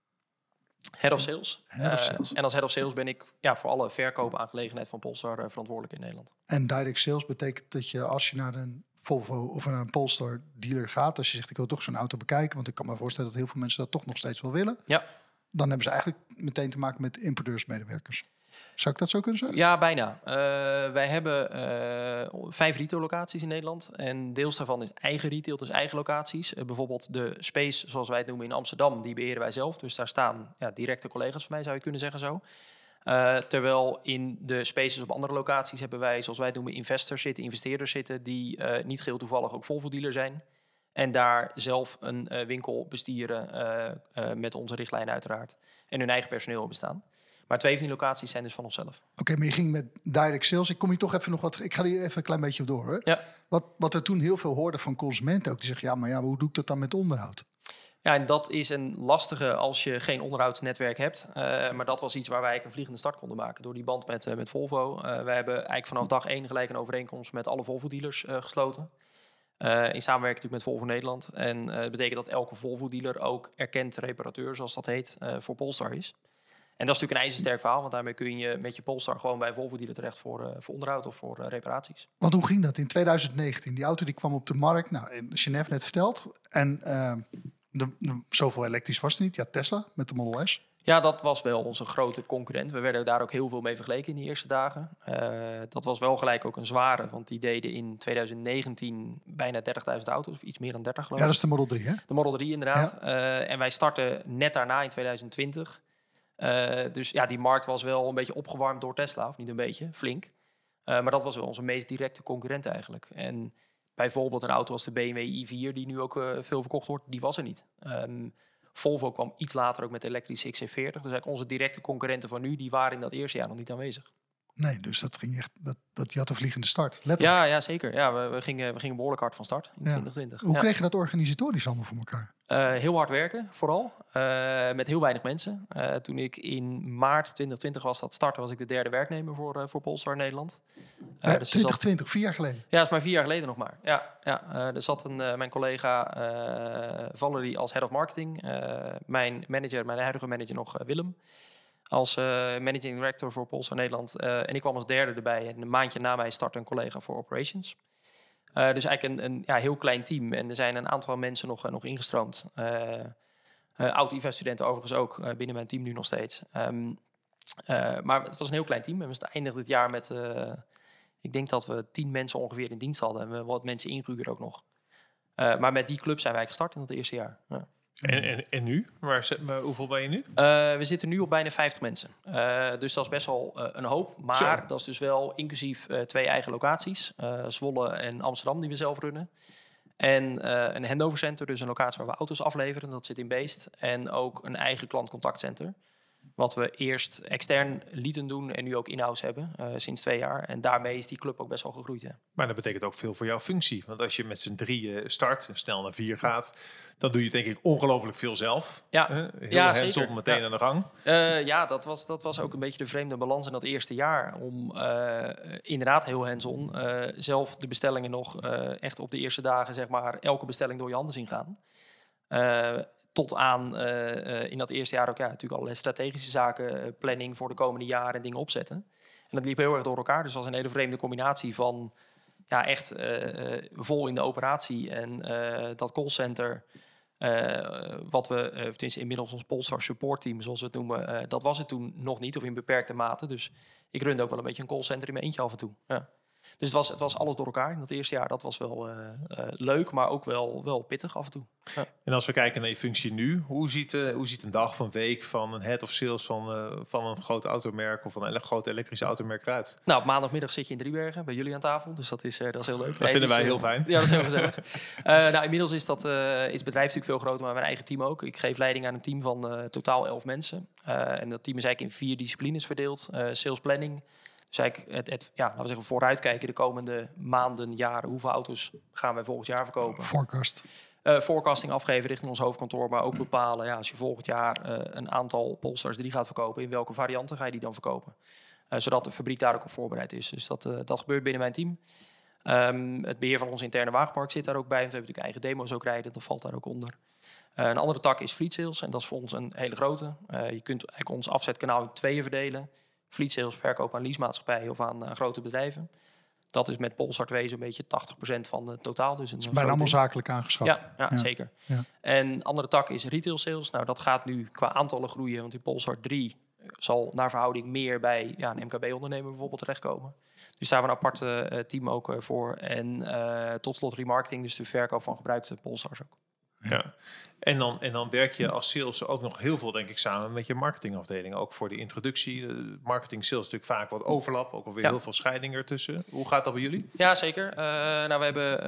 Speaker 4: Head of Sales.
Speaker 2: Head of Sales.
Speaker 4: Uh, en als Head of Sales ben ik ja, voor alle verkoopaangelegenheid van Polestar uh, verantwoordelijk in Nederland.
Speaker 2: En direct sales betekent dat je als je naar een Volvo of naar een Polestar dealer gaat, als je zegt ik wil toch zo'n auto bekijken, want ik kan me voorstellen dat heel veel mensen dat toch nog steeds wel willen.
Speaker 4: Ja.
Speaker 2: Dan hebben ze eigenlijk meteen te maken met importeursmedewerkers. Zou ik dat zo kunnen zeggen?
Speaker 4: Ja, bijna. Uh, wij hebben uh, vijf retail-locaties in Nederland. En deels daarvan is eigen retail, dus eigen locaties. Uh, bijvoorbeeld de Space, zoals wij het noemen in Amsterdam, die beheren wij zelf. Dus daar staan ja, directe collega's van mij, zou je kunnen zeggen zo. Uh, terwijl in de spaces op andere locaties hebben wij, zoals wij het noemen, investors zitten, investeerders zitten, die uh, niet geheel toevallig ook Volvo-dealer zijn. En daar zelf een uh, winkel bestieren uh, uh, met onze richtlijnen uiteraard. En hun eigen personeel bestaan. Maar twee van die locaties zijn dus van onszelf.
Speaker 2: Oké, okay, maar je ging met direct sales. Ik kom hier toch even nog wat. Ik ga hier even een klein beetje op door. Hoor.
Speaker 4: Ja.
Speaker 2: Wat, wat er toen heel veel hoorde van consumenten ook. Die zeggen, ja, maar ja, hoe doe ik dat dan met onderhoud?
Speaker 4: Ja, en dat is een lastige als je geen onderhoudsnetwerk hebt. Uh, maar dat was iets waar wij een vliegende start konden maken door die band met, uh, met Volvo. Uh, wij hebben eigenlijk vanaf dag één gelijk een overeenkomst met alle Volvo-dealers uh, gesloten. Uh, in samenwerking natuurlijk met Volvo Nederland. En uh, dat betekent dat elke Volvo-dealer ook erkend reparateur, zoals dat heet, uh, voor Polestar is. En dat is natuurlijk een ijzersterk verhaal, want daarmee kun je met je Polestar gewoon bij Volvo-dealer terecht voor, uh, voor onderhoud of voor uh, reparaties.
Speaker 2: Want hoe ging dat in twintig negentien? Die auto die kwam op de markt, nou, in Genève net verteld. En uh, de, de, zoveel elektrisch was er niet. Ja, Tesla met de Model S.
Speaker 4: Ja, dat was wel onze grote concurrent. We werden daar ook heel veel mee vergeleken in die eerste dagen. Uh, dat was wel gelijk ook een zware, want die deden in twintig negentien bijna dertigduizend auto's, of iets meer dan dertig geloof ik.
Speaker 2: Ja, dat is de Model drie, hè?
Speaker 4: De Model drie inderdaad.
Speaker 2: Ja.
Speaker 4: Uh, en wij startten net daarna in twintig twintig. Uh, dus ja, die markt was wel een beetje opgewarmd door Tesla, of niet een beetje, flink. Uh, maar dat was wel onze meest directe concurrent eigenlijk. En bijvoorbeeld een auto als de B M W i vier, die nu ook uh, veel verkocht wordt, die was er niet. Um, Volvo kwam iets later ook met de elektrische X C veertig. Dus eigenlijk onze directe concurrenten van nu, die waren in dat eerste jaar nog niet aanwezig.
Speaker 2: Nee, dus dat ging echt, dat, dat je had een vliegende start. Letterlijk.
Speaker 4: Ja, ja, zeker. Ja, we, we, gingen, we gingen behoorlijk hard van start in
Speaker 2: ja.
Speaker 4: twintig twintig.
Speaker 2: Hoe
Speaker 4: ja.
Speaker 2: kreeg je dat organisatorisch allemaal voor elkaar?
Speaker 4: Uh, heel hard werken, vooral. Uh, met heel weinig mensen. Uh, toen ik in maart twintig twintig was dat starten, was ik de derde werknemer voor, uh, voor Polestar in Nederland.
Speaker 2: Uh, uh, dus twintig twintig, zat... vier jaar geleden?
Speaker 4: Ja, dat is maar vier jaar geleden nog maar. Ja, ja, uh, er zat een, uh, mijn collega uh, Valerie als head of marketing. Uh, mijn manager, mijn huidige manager nog uh, Willem. Als uh, managing director voor Polestar Nederland. Uh, en ik kwam als derde erbij. En een maandje na mij startte een collega voor operations. Uh, dus eigenlijk een, een ja, heel klein team. En er zijn een aantal mensen nog, uh, nog ingestroomd. Uh, Uh, Oud-I V A-studenten overigens ook, uh, binnen mijn team nu nog steeds. Um, uh, maar het was een heel klein team. En we eindigden het jaar met... Uh, ik denk dat we tien mensen ongeveer in dienst hadden. En we wat mensen ingehuurd ook nog. Uh, maar met die club zijn wij gestart in het eerste jaar. Ja.
Speaker 3: En, en, en nu? Waar zet, maar hoeveel ben je nu?
Speaker 4: Uh, we zitten nu op bijna vijftig mensen. Uh, dus dat is best wel uh, een hoop. Maar Zo. dat is dus wel inclusief uh, twee eigen locaties. Uh, Zwolle en Amsterdam, die we zelf runnen. En uh, een handover center, dus een locatie waar we auto's afleveren. Dat zit in Beest. En ook een eigen klantcontactcenter. Wat we eerst extern lieten doen en nu ook in-house hebben, uh, sinds twee jaar. En daarmee is die club ook best wel gegroeid. Hè.
Speaker 3: Maar dat betekent ook veel voor jouw functie. Want als je met z'n drieën start en snel naar vier gaat, dan doe je denk ik ongelooflijk veel zelf.
Speaker 4: Ja,
Speaker 3: uh, heel
Speaker 4: ja
Speaker 3: hands-on meteen
Speaker 4: ja.
Speaker 3: aan de gang.
Speaker 4: Uh, ja, dat was, dat was ook een beetje de vreemde balans in dat eerste jaar. Om uh, inderdaad heel hands-on uh, zelf de bestellingen nog uh, echt op de eerste dagen, zeg maar, elke bestelling door je handen zien gaan. Uh, Tot aan uh, uh, in dat eerste jaar ook ja, natuurlijk allerlei strategische zaken, uh, planning voor de komende jaren en dingen opzetten. En dat liep heel erg door elkaar. Dus dat was een hele vreemde combinatie van ja, echt uh, uh, vol in de operatie en uh, dat callcenter. Uh, wat we, uh, tenminste inmiddels ons Polestar support team, zoals we het noemen, uh, dat was het toen nog niet of in beperkte mate. Dus ik runde ook wel een beetje een callcenter in mijn eentje af en toe. Ja. Dus het was, het was alles door elkaar in dat eerste jaar. Dat was wel uh, uh, leuk, maar ook wel, wel pittig af en toe. Ja.
Speaker 3: En als we kijken naar je functie nu, hoe ziet, uh, hoe ziet een dag of een week van een head of sales van, uh, van een groot automerk of van een ele- groot elektrische automerk eruit?
Speaker 4: Nou, op maandagmiddag zit je in Driebergen bij jullie aan tafel. Dus dat is, uh, dat is heel leuk.
Speaker 3: Dat
Speaker 4: nee,
Speaker 3: vinden wij
Speaker 4: is, uh,
Speaker 3: heel fijn.
Speaker 4: Ja, dat is heel gezellig. uh, nou, inmiddels is, dat, uh, is het bedrijf natuurlijk veel groter, maar mijn eigen team ook. Ik geef leiding aan een team van uh, totaal elf mensen. Uh, en dat team is eigenlijk in vier disciplines verdeeld. Uh, sales planning. Dus eigenlijk het, het, ja, laten we zeggen, vooruitkijken de komende maanden, jaren. Hoeveel auto's gaan wij volgend jaar verkopen?
Speaker 2: Forecast.
Speaker 4: Uh, forecasting afgeven richting ons hoofdkantoor. Maar ook bepalen, ja, als je volgend jaar uh, een aantal Polestars drie gaat verkopen, in welke varianten ga je die dan verkopen? Uh, zodat de fabriek daar ook op voorbereid is. Dus dat, uh, dat gebeurt binnen mijn team. Um, het beheer van ons interne wagenpark zit daar ook bij. Want we hebben natuurlijk eigen demo's ook rijden. Dat valt daar ook onder. Uh, een andere tak is fleet sales. En dat is voor ons een hele grote. Uh, je kunt eigenlijk ons afzetkanaal in tweeën verdelen. Fleet sales, verkoop aan leasemaatschappijen of aan uh, grote bedrijven. Dat is met Polestar twee zo'n beetje tachtig procent van het totaal. Dus een
Speaker 2: bijna allemaal ding. Zakelijk aangeschaft.
Speaker 4: Ja, ja, ja. zeker.
Speaker 2: Ja.
Speaker 4: En andere tak is retail sales. Nou, dat gaat nu qua aantallen groeien. Want die Polestar drie zal naar verhouding meer bij ja, een M K B-ondernemer bijvoorbeeld terechtkomen. Dus daar hebben we een apart uh, team ook uh, voor. En uh, tot slot remarketing, dus de verkoop van gebruikte Polestars ook.
Speaker 3: Ja, en dan, en dan werk je als sales ook nog heel veel, denk ik, samen met je marketingafdeling. Ook voor de introductie. Uh, marketing sales natuurlijk vaak wat overlap. Ook alweer ja. heel veel scheiding ertussen. Hoe gaat dat bij jullie?
Speaker 4: Ja, zeker. Uh, nou, we hebben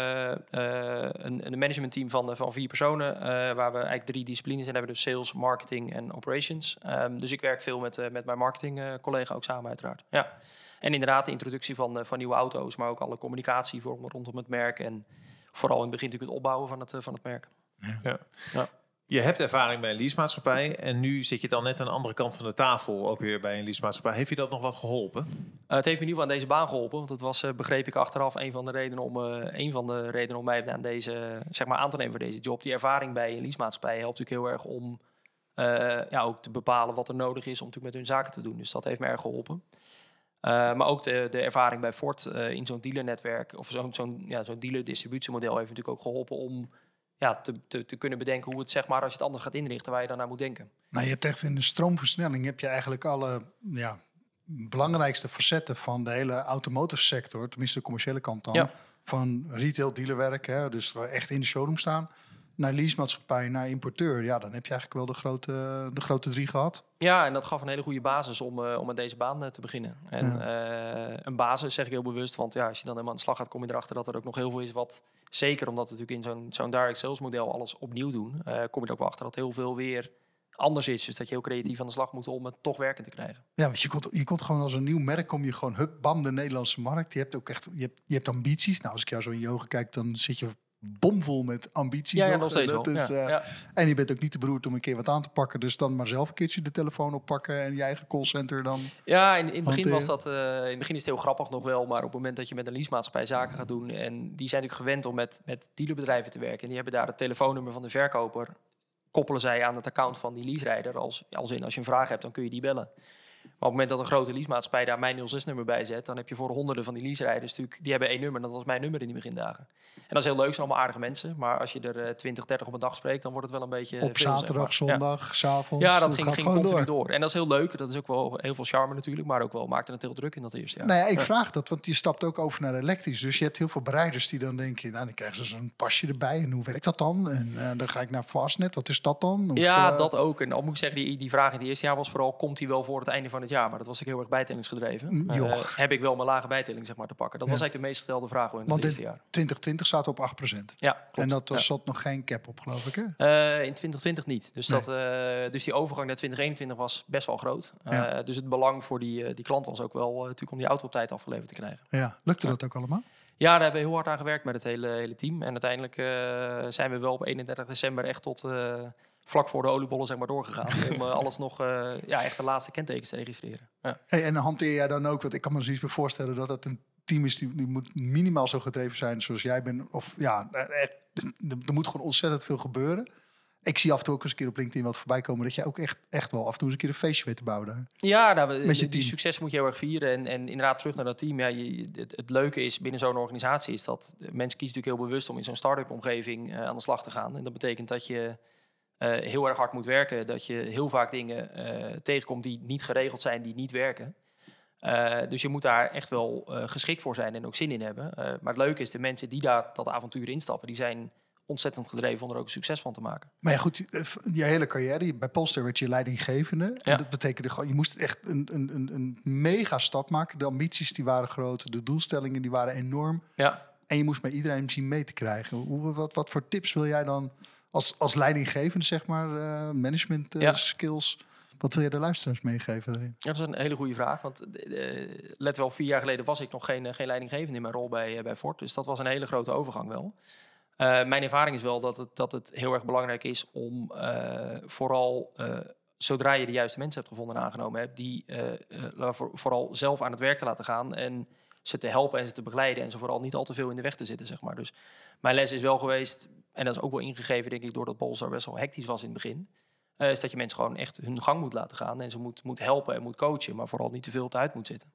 Speaker 4: uh, uh, een, een managementteam van, van vier personen. Uh, waar we eigenlijk drie disciplines in hebben. Dus sales, marketing en operations. Um, dus ik werk veel met, uh, met mijn marketing uh, collega ook samen uiteraard. Ja. En inderdaad de introductie van, uh, van nieuwe auto's. Maar ook alle communicatie voor, rondom het merk. En vooral in het begin natuurlijk het opbouwen van het, uh, van het merk.
Speaker 3: Ja. Ja. Je hebt ervaring bij een leasemaatschappij en nu zit je dan net aan de andere kant van de tafel ook weer bij een leasemaatschappij. Heeft je dat nog wat geholpen?
Speaker 4: Uh, het heeft me in ieder geval aan deze baan geholpen, want het was, uh, begreep ik achteraf, een van de redenen om, uh, een van de redenen om mij aan deze, zeg maar, aan te nemen voor deze job. Die ervaring bij een leasemaatschappij helpt natuurlijk heel erg om uh, ja, ook te bepalen wat er nodig is om natuurlijk met hun zaken te doen. Dus dat heeft me erg geholpen. Uh, maar ook de, de ervaring bij Ford uh, in zo'n dealernetwerk of zo'n zo'n ja, zo'n dealer-distributiemodel heeft natuurlijk ook geholpen om ja, te, te, te kunnen bedenken hoe het, zeg maar, als je het anders gaat inrichten, waar je dan naar moet denken.
Speaker 2: Nou, je hebt echt in de stroomversnelling heb je eigenlijk alle ja, belangrijkste facetten van de hele automotive sector, tenminste de commerciële kant dan, ja. van retail dealerwerk, hè, dus echt in de showroom staan, naar leasemaatschappij, naar importeur. Ja, dan heb je eigenlijk wel de grote, de grote drie gehad.
Speaker 4: Ja, en dat gaf een hele goede basis om, uh, om met deze baan uh, te beginnen. En ja. uh, een basis zeg ik heel bewust, want ja, als je dan helemaal aan de slag gaat, kom je erachter dat er ook nog heel veel is wat, zeker omdat we natuurlijk in zo'n, zo'n direct sales model alles opnieuw doen, uh, kom je er ook wel achter dat heel veel weer anders is. Dus dat je heel creatief aan de slag moet om het toch werken te krijgen.
Speaker 2: Ja, want je komt, je komt gewoon als een nieuw merk, kom je gewoon hup, bam, de Nederlandse markt. Je hebt ook echt, je hebt, je hebt ambities. Nou, als ik jou zo in je ogen kijk, dan zit je bomvol met ambitie.
Speaker 4: Ja, ja,
Speaker 2: nog.
Speaker 4: nog steeds
Speaker 2: dat
Speaker 4: wel.
Speaker 2: Is,
Speaker 4: ja,
Speaker 2: uh,
Speaker 4: ja.
Speaker 2: En je bent ook niet te beroerd om een keer wat aan te pakken. Dus dan maar zelf een keertje de telefoon oppakken en je eigen callcenter dan.
Speaker 4: Ja, in, in het begin was dat. Uh, in het begin is het heel grappig nog wel, maar op het moment dat je met een leasemaatschappij zaken gaat doen en die zijn natuurlijk gewend om met, met dealerbedrijven te werken en die hebben daar het telefoonnummer van de verkoper, koppelen zij aan het account van die leaserijder. Als, als in als je een vraag hebt, dan kun je die bellen. Maar op het moment dat een grote leasemaatschappij daar mijn nul zes nummer bij zet, dan heb je voor honderden van die leaserijders natuurlijk, die hebben één nummer. Dat was mijn nummer in die begindagen. En dat is heel leuk, het zijn allemaal aardige mensen. Maar als je er uh, twintig, dertig op een dag spreekt, dan wordt het wel een beetje
Speaker 2: Op
Speaker 4: veel,
Speaker 2: zaterdag,
Speaker 4: zeg maar.
Speaker 2: zondag,
Speaker 4: ja.
Speaker 2: 's avonds.
Speaker 4: Ja, dat,
Speaker 2: dat
Speaker 4: ging,
Speaker 2: gaat
Speaker 4: ging
Speaker 2: gewoon
Speaker 4: continu
Speaker 2: door.
Speaker 4: door. En dat is heel leuk. Dat is ook wel heel veel charme natuurlijk, maar ook wel maakte het heel druk in dat eerste jaar.
Speaker 2: Nou ja, ik
Speaker 4: Ja.
Speaker 2: vraag dat, want je stapt ook over naar elektrisch. Dus je hebt heel veel bereiders die dan denken, nou, dan krijgen ze zo'n pasje erbij. En hoe werkt dat dan? En uh, dan ga ik naar Fastnet. Wat is dat dan? Of,
Speaker 4: Ja,
Speaker 2: uh,
Speaker 4: dat ook. En al moet ik zeggen, die, die vraag in het eerste jaar was vooral, komt hij wel voor het einde van het jaar? Maar dat was ik heel erg bijtellingsgedreven.
Speaker 2: Mm, joh.
Speaker 4: Uh, heb ik wel mijn lage bijtelling zeg maar te pakken? Dat
Speaker 2: Ja.
Speaker 4: was eigenlijk de meest gestelde vraag in het
Speaker 2: Want
Speaker 4: eerste
Speaker 2: in
Speaker 4: jaar.
Speaker 2: twintig twintig zaten op acht procent.
Speaker 4: Ja, klopt.
Speaker 2: En dat was,
Speaker 4: Ja.
Speaker 2: zat nog geen cap op, geloof ik, hè?
Speaker 4: Uh, in twintig twintig niet. Dus,
Speaker 2: Nee.
Speaker 4: dat, uh, dus die overgang naar twintig eenentwintig was best wel groot. Uh,
Speaker 2: Ja.
Speaker 4: Dus het belang voor die, uh, die klant was ook wel uh, natuurlijk om die auto op tijd afgeleverd te krijgen.
Speaker 2: Ja, lukte
Speaker 4: Ja.
Speaker 2: dat ook allemaal?
Speaker 4: Ja, daar hebben we heel hard aan gewerkt met het hele, hele team. En uiteindelijk uh, zijn we wel op eenendertig december echt tot uh, vlak voor de oliebollen zeg maar, doorgegaan. om uh, alles nog, uh, ja, echt de laatste kentekens te registreren. Ja.
Speaker 2: Hey, en hanteer jij dan ook, want ik kan me zoiets voorstellen dat het een team is die, die moet minimaal zo gedreven zijn zoals jij bent. Of ja, er, er moet gewoon ontzettend veel gebeuren. Ik zie af en toe ook eens een keer op LinkedIn wat voorbij komen dat je ook echt, echt wel af en toe eens een keer een feestje weet te bouwen daar.
Speaker 4: Ja, nou, we-
Speaker 2: Met je
Speaker 4: die
Speaker 2: team.
Speaker 4: succes moet je heel erg vieren. En, en inderdaad, terug naar dat team. Ja, je, het, het leuke is binnen zo'n organisatie is dat mensen kiezen natuurlijk heel bewust om in zo'n start-up omgeving uh, aan de slag te gaan. En dat betekent dat je uh, heel erg hard moet werken. Dat je heel vaak dingen uh, tegenkomt die niet geregeld zijn, die niet werken. Uh, dus je moet daar echt wel uh, geschikt voor zijn en ook zin in hebben. Uh, maar het leuke is, de mensen die daar dat avontuur instappen, die zijn ontzettend gedreven om er ook succes van te maken.
Speaker 2: Maar ja, goed, je hele carrière, bij Polestar werd je leidinggevende.
Speaker 4: Ja.
Speaker 2: En dat betekende gewoon, je moest echt een, een, een, een mega stap maken. De ambities die waren groot, de doelstellingen die waren enorm.
Speaker 4: Ja.
Speaker 2: En je moest bij iedereen zien mee te krijgen. Hoe, wat, wat voor tips wil jij dan als, als leidinggevende, zeg maar, uh, management uh,
Speaker 4: Ja.
Speaker 2: skills... Wat wil je de luisteraars meegeven daarin?
Speaker 4: Ja, dat is een hele goede vraag. Want uh, let wel, vier jaar geleden was ik nog geen, uh, geen leidinggevende in mijn rol bij, uh, bij Ford. Dus dat was een hele grote overgang wel. Uh, mijn ervaring is wel dat het, dat het heel erg belangrijk is om uh, vooral, uh, zodra je de juiste mensen hebt gevonden en aangenomen hebt, die uh, uh, voor, vooral zelf aan het werk te laten gaan en ze te helpen en ze te begeleiden en ze vooral niet al te veel in de weg te zitten, zeg maar. Dus mijn les is wel geweest, en dat is ook wel ingegeven, denk ik, doordat Polestar best wel hectisch was in het begin, uh, is dat je mensen gewoon echt hun gang moet laten gaan en ze moet, moet helpen en moet coachen, maar vooral niet te veel op de huid moet zitten.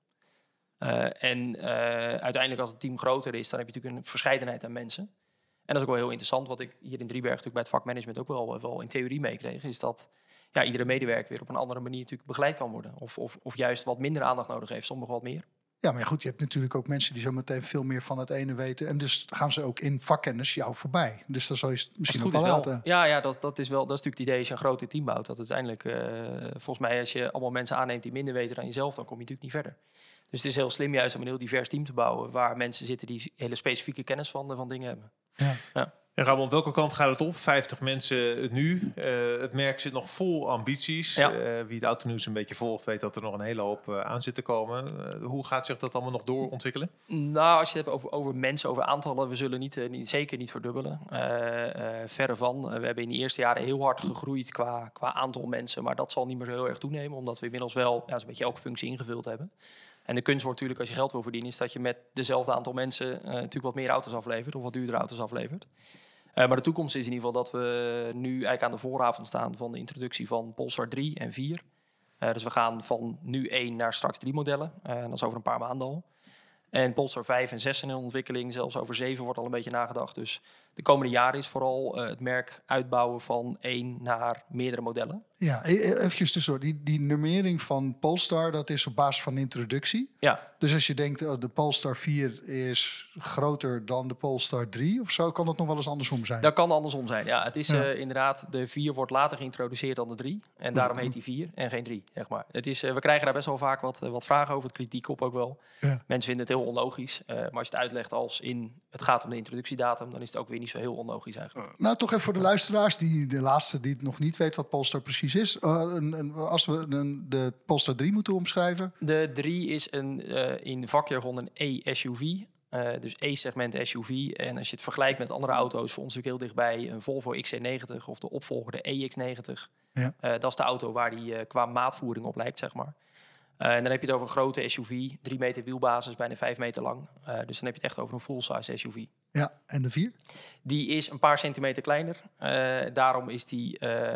Speaker 4: Uh, en uh, uiteindelijk als het team groter is, dan heb je natuurlijk een verscheidenheid aan mensen. En dat is ook wel heel interessant, wat ik hier in Driebergen natuurlijk bij het vakmanagement ook wel, wel in theorie meekreeg, is dat ja, iedere medewerker weer op een andere manier natuurlijk begeleid kan worden. Of, of, of juist wat minder aandacht nodig heeft, sommigen wat meer.
Speaker 2: Ja, maar goed, je hebt natuurlijk ook mensen die zo meteen veel meer van het ene weten. En dus gaan ze ook in vakkennis jou voorbij. Dus dan zal je het misschien ook wel laten.
Speaker 4: Ja, ja dat, dat is wel, dat is natuurlijk het idee als je een groot team bouwt. Dat uiteindelijk, uh, volgens mij, als je allemaal mensen aanneemt die minder weten dan jezelf, dan kom je natuurlijk niet verder. Dus het is heel slim juist om een heel divers team te bouwen, waar mensen zitten die hele specifieke kennis van, van dingen hebben.
Speaker 2: Ja.
Speaker 4: Ja.
Speaker 3: En Ramon, welke kant gaat het op? vijftig mensen nu. Uh, het merk zit nog vol ambities.
Speaker 4: Ja.
Speaker 3: Uh, wie het autonieuws een beetje volgt, weet dat er nog een hele hoop uh, aan zit te komen. Uh, hoe gaat zich dat allemaal nog doorontwikkelen?
Speaker 4: Nou, als je het hebt over, over mensen, over aantallen, we zullen niet, uh, niet, zeker niet verdubbelen. Uh, uh, verre van. Uh, we hebben in de eerste jaren heel hard gegroeid qua, qua aantal mensen, maar dat zal niet meer zo heel erg toenemen, omdat we inmiddels wel ja, zo'n beetje elke functie ingevuld hebben. En de kunst wordt natuurlijk, als je geld wil verdienen, is dat je met dezelfde aantal mensen uh, natuurlijk wat meer auto's aflevert of wat duurdere auto's aflevert. Uh, maar de toekomst is in ieder geval dat we nu eigenlijk aan de vooravond staan van de introductie van Polestar drie en vier. Uh, dus we gaan van nu één naar straks drie modellen. Uh, en dat is over een paar maanden al. En Polestar vijf en zes zijn in ontwikkeling. Zelfs over zeven wordt al een beetje nagedacht. Dus de komende jaren is vooral uh, het merk uitbouwen van één naar meerdere modellen.
Speaker 2: Ja, eventjes tussendoor. Die, die nummering van Polestar, dat is op basis van introductie.
Speaker 4: Ja.
Speaker 2: Dus als je denkt, oh, de Polestar vier is groter dan de Polestar drie of zo, kan dat nog wel eens andersom zijn?
Speaker 4: Dat kan andersom zijn, ja. Het is
Speaker 2: Ja.
Speaker 4: uh, inderdaad, de vier wordt later geïntroduceerd dan de drie. En daarom heet die vier en geen drie, zeg maar. Het is, uh, we krijgen daar best wel vaak wat, uh, wat vragen over, het kritiek op ook wel.
Speaker 2: Ja.
Speaker 4: Mensen vinden het heel onlogisch. Uh, maar als je het uitlegt als in, het gaat om de introductiedatum, dan is het ook weer niet zo heel onlogisch eigenlijk.
Speaker 2: Nou, toch even voor de luisteraars, die, de laatste die het nog niet weet wat Polestar precies is. Uh, een, een, als we een, de Polestar drie moeten omschrijven.
Speaker 4: De drie is een, uh, in vakjargon een E-S U V. Uh, dus E-segment S U V. En als je het vergelijkt met andere auto's, voor ons natuurlijk heel dichtbij een Volvo X C negentig of de opvolger de E X negentig.
Speaker 2: Ja.
Speaker 4: Uh, dat is de auto waar die uh, qua maatvoering op lijkt, zeg maar. Uh, en dan heb je het over een grote S U V, drie meter wielbasis, bijna vijf meter lang. Uh, dus dan heb je het echt over een full-size S U V.
Speaker 2: Ja, en de vier?
Speaker 4: Die is een paar centimeter kleiner. Uh, daarom is die uh,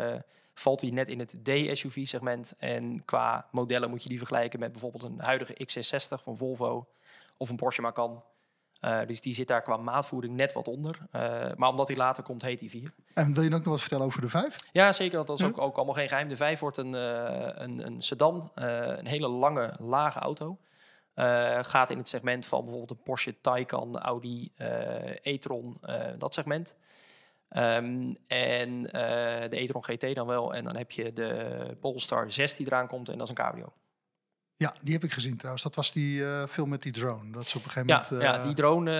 Speaker 4: valt hij net in het D-S U V-segment. En qua modellen moet je die vergelijken met bijvoorbeeld een huidige X C zestig van Volvo of een Porsche Macan. Uh, dus die zit daar qua maatvoering net wat onder. Uh, maar omdat hij later komt, heet hij vier.
Speaker 2: En wil je ook nog wat vertellen over de vijf?
Speaker 4: Ja, zeker. Dat is
Speaker 2: ja.
Speaker 4: ook, ook allemaal geen geheim. De vijf wordt een, uh, een, een sedan. Uh, een hele lange, lage auto. Uh, gaat in het segment van bijvoorbeeld een Porsche Taycan, Audi, uh, e-tron, uh, dat segment. Um, en uh, de e-tron G T dan wel. En dan heb je de Polestar zes die eraan komt. En dat is een cabrio.
Speaker 2: Ja, die heb ik gezien trouwens. Dat was die uh, film met die drone. Dat is op een gegeven
Speaker 4: ja,
Speaker 2: moment... Uh...
Speaker 4: Ja, die drone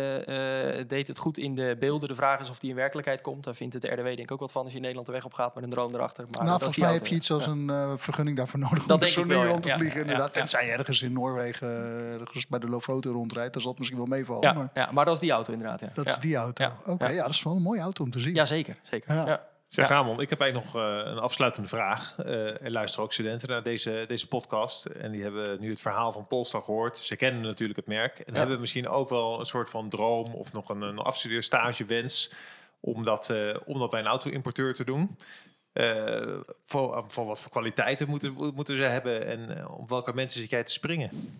Speaker 4: uh, uh, deed het goed in de beelden. De vraag is of die in werkelijkheid komt. Daar vindt het R D W denk ik ook wat van als je in Nederland de weg op gaat met een drone erachter. Maar
Speaker 2: nou, volgens mij
Speaker 4: auto,
Speaker 2: heb je iets als
Speaker 4: ja.
Speaker 2: een uh, vergunning daarvoor nodig
Speaker 4: dat
Speaker 2: om met zo'n ding rond te
Speaker 4: ja,
Speaker 2: vliegen.
Speaker 4: ja,
Speaker 2: Inderdaad.
Speaker 4: ja,
Speaker 2: Tenzij je ergens in Noorwegen ergens bij de Lofoten rondrijdt, dan zal het misschien wel meevallen.
Speaker 4: Ja,
Speaker 2: maar...
Speaker 4: ja, maar dat is die auto inderdaad. Ja.
Speaker 2: Dat
Speaker 4: ja.
Speaker 2: is die auto.
Speaker 4: Ja.
Speaker 2: Oké, okay,
Speaker 4: ja.
Speaker 2: ja, dat is wel een mooie auto om te zien.
Speaker 4: Ja, zeker. zeker.
Speaker 2: Ja.
Speaker 4: Ja.
Speaker 3: Zeg
Speaker 4: ja.
Speaker 3: Ramon, ik heb eigenlijk nog uh, een afsluitende vraag. Uh, er luisteren ook studenten naar deze, deze podcast. En die hebben nu het verhaal van Polestar gehoord. Ze kennen natuurlijk het merk. En ja. hebben misschien ook wel een soort van droom of nog een, een afstudeerstagewens om dat, uh, om dat bij een auto-importeur te doen. Uh, voor, voor wat voor kwaliteiten moeten, moeten ze hebben en uh, op welke mensen zit jij te springen?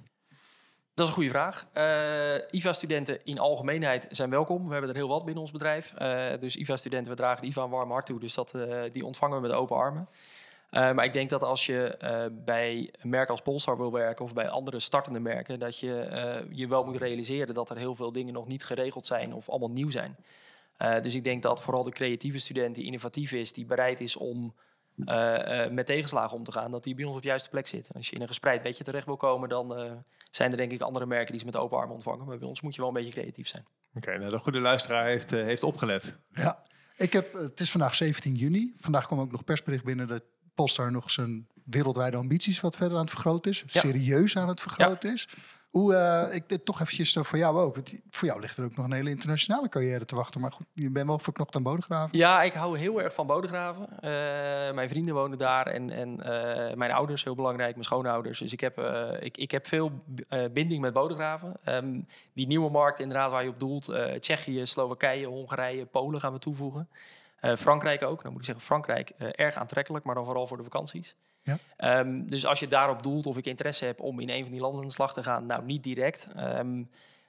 Speaker 4: Dat is een goede vraag. Uh, I V A-studenten in algemeenheid zijn welkom. We hebben er heel wat binnen ons bedrijf. Uh, dus I V A-studenten, we dragen de I V A een warm hart toe. Dus dat, uh, die ontvangen we met open armen. Uh, maar ik denk dat als je uh, bij een merk als Polestar wil werken of bij andere startende merken, dat je uh, je wel moet realiseren dat er heel veel dingen nog niet geregeld zijn of allemaal nieuw zijn. Uh, dus ik denk dat vooral de creatieve student die innovatief is, die bereid is om uh, uh, met tegenslagen om te gaan, dat die bij ons op de juiste plek zit. Als je in een gespreid bedje terecht wil komen, dan uh, zijn er denk ik andere merken die ze met open armen ontvangen. Maar bij ons moet je wel een beetje creatief zijn.
Speaker 3: Oké, okay, nou de goede luisteraar heeft, uh, heeft opgelet.
Speaker 2: Ja, ik heb, het is vandaag zeventien juni. Vandaag kwam ook nog persbericht binnen dat Polestar nog zijn wereldwijde ambities wat verder aan het vergroten is. Ja. Serieus aan het vergroten ja. is. Hoe, uh, ik dit toch eventjes voor jou ook. Voor jou ligt er ook nog een hele internationale carrière te wachten. Maar goed, je bent wel verknocht aan Bodegraven.
Speaker 4: Ja, ik hou heel erg van Bodegraven. Uh, mijn vrienden wonen daar en, en uh, mijn ouders, heel belangrijk, mijn schoonouders. Dus ik heb, uh, ik, ik heb veel uh, binding met Bodegraven. Um, die nieuwe markt inderdaad waar je op doelt. Uh, Tsjechië, Slowakije, Hongarije, Polen gaan we toevoegen. Uh, Frankrijk ook. Dan moet ik zeggen, Frankrijk uh, erg aantrekkelijk, maar dan vooral voor de vakanties. Ja. Um, dus als je daarop doelt of ik interesse heb om in een van die landen aan de slag te gaan, nou niet direct. Um,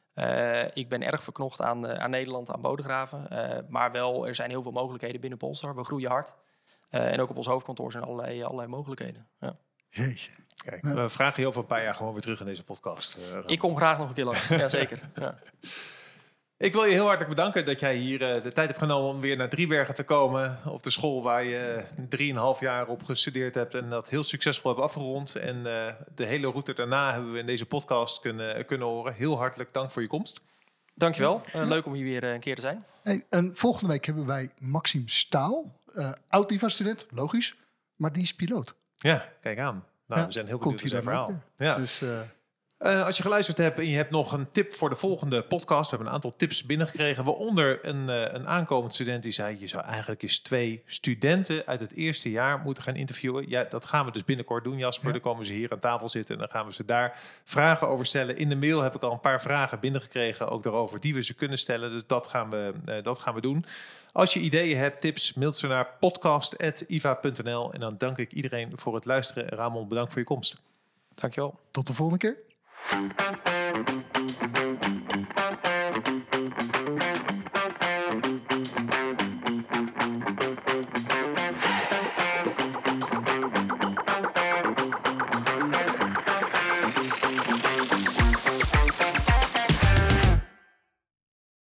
Speaker 4: uh, ik ben erg verknocht aan, uh, aan Nederland, aan Bodegraven. Uh, maar wel, er zijn heel veel mogelijkheden binnen Polestar. We groeien hard. Uh, en ook op ons hoofdkantoor zijn allerlei, allerlei mogelijkheden. Ja.
Speaker 2: Jeetje.
Speaker 3: Kijk, we vragen je over een paar jaar gewoon weer terug in deze podcast. Uh,
Speaker 4: ik kom graag nog een keer langs. Ja, zeker. Ja.
Speaker 3: Ik wil je heel hartelijk bedanken dat jij hier uh, de tijd hebt genomen om weer naar Driebergen te komen. Op de school waar je drieënhalf jaar op gestudeerd hebt en dat heel succesvol hebt afgerond. En uh, de hele route daarna hebben we in deze podcast kunnen, kunnen horen. Heel hartelijk dank voor je komst.
Speaker 4: Dankjewel. Uh, leuk om hier weer uh, een keer te zijn.
Speaker 2: Hey, en volgende week hebben wij Maxime Staal. Uh, oud-I V A-student, logisch. Maar die is piloot.
Speaker 3: Ja, kijk aan. Nou,
Speaker 2: ja,
Speaker 3: we zijn heel benieuwd naar zijn verhaal. Ja.
Speaker 2: Dus... Uh,
Speaker 3: Uh, als je geluisterd hebt en je hebt nog een tip voor de volgende podcast. We hebben een aantal tips binnengekregen. Waaronder een, uh, een aankomend student die zei... je zou eigenlijk eens twee studenten uit het eerste jaar moeten gaan interviewen. Ja, dat gaan we dus binnenkort doen, Jasper. Ja. Dan komen ze hier aan tafel zitten en dan gaan we ze daar vragen over stellen. In de mail heb ik al een paar vragen binnengekregen. Ook daarover die we ze kunnen stellen. Dus dat gaan we, uh, dat gaan we doen. Als je ideeën hebt, tips, mail ze naar podcast at i v a punt n l. En dan dank ik iedereen voor het luisteren. Ramon, bedankt voor je komst.
Speaker 4: Dankjewel.
Speaker 2: Tot de volgende keer.